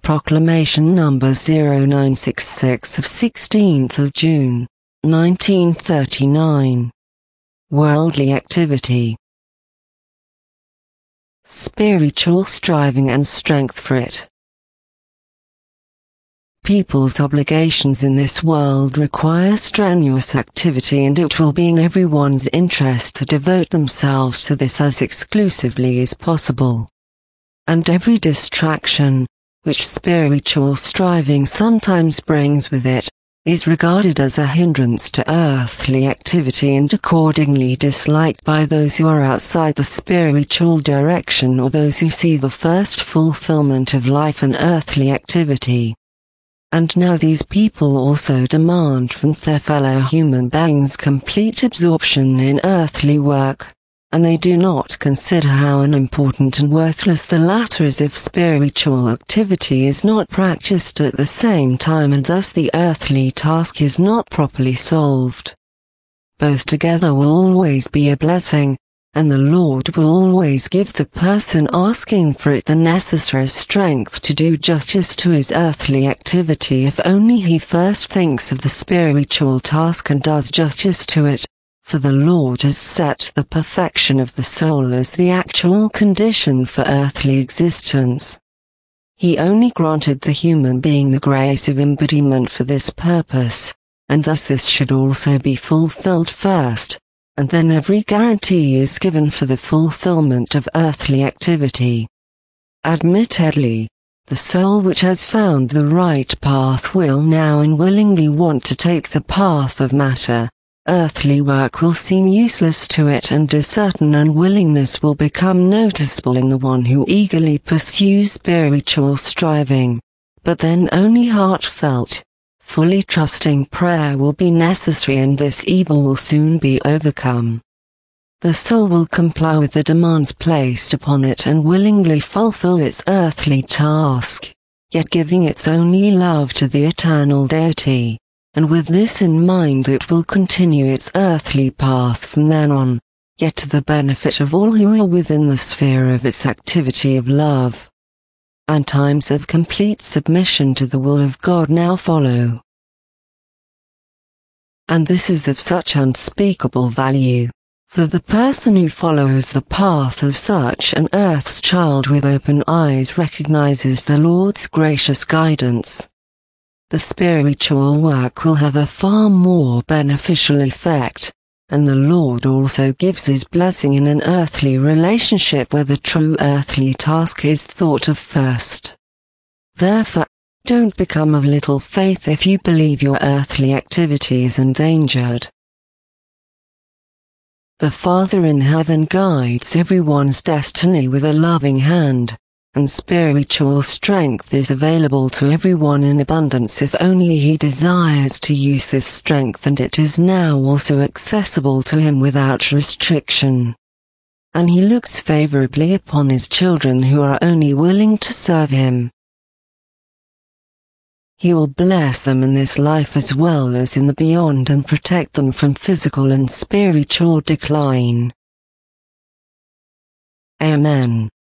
Proclamation number 0966 of 16th of June, 1939. Worldly activity. Spiritual striving and strength for it. People's obligations in this world require strenuous activity, and it will be in everyone's interest to devote themselves to this as exclusively as possible. And every distraction, which spiritual striving sometimes brings with it, is regarded as a hindrance to earthly activity and accordingly disliked by those who are outside the spiritual direction or those who see the first fulfillment of life in earthly activity. And now these people also demand from their fellow human beings complete absorption in earthly work, and they do not consider how unimportant and worthless the latter is if spiritual activity is not practiced at the same time, and thus the earthly task is not properly solved. Both together will always be a blessing, and the Lord will always give the person asking for it the necessary strength to do justice to his earthly activity if only he first thinks of the spiritual task and does justice to it. For the Lord has set the perfection of the soul as the actual condition for earthly existence. He only granted the human being the grace of embodiment for this purpose, and thus this should also be fulfilled first, and then every guarantee is given for the fulfillment of earthly activity. Admittedly, the soul which has found the right path will now unwillingly want to take the path of matter. Earthly work will seem useless to it, and a certain unwillingness will become noticeable in the one who eagerly pursues spiritual striving, but then only heartfelt, fully trusting prayer will be necessary, and this evil will soon be overcome. The soul will comply with the demands placed upon it and willingly fulfill its earthly task, yet giving its only love to the eternal deity. And with this in mind it will continue its earthly path from then on, yet to the benefit of all who are within the sphere of its activity of love. And times of complete submission to the will of God now follow. And this is of such unspeakable value, for the person who follows the path of such an earth's child with open eyes recognizes the Lord's gracious guidance. The spiritual work will have a far more beneficial effect, and the Lord also gives his blessing in an earthly relationship where the true earthly task is thought of first. Therefore, don't become of little faith if you believe your earthly activity is endangered. The Father in heaven guides everyone's destiny with a loving hand, and spiritual strength is available to everyone in abundance if only he desires to use this strength, and it is now also accessible to him without restriction. And he looks favorably upon his children who are only willing to serve him. He will bless them in this life as well as in the beyond and protect them from physical and spiritual decline. Amen.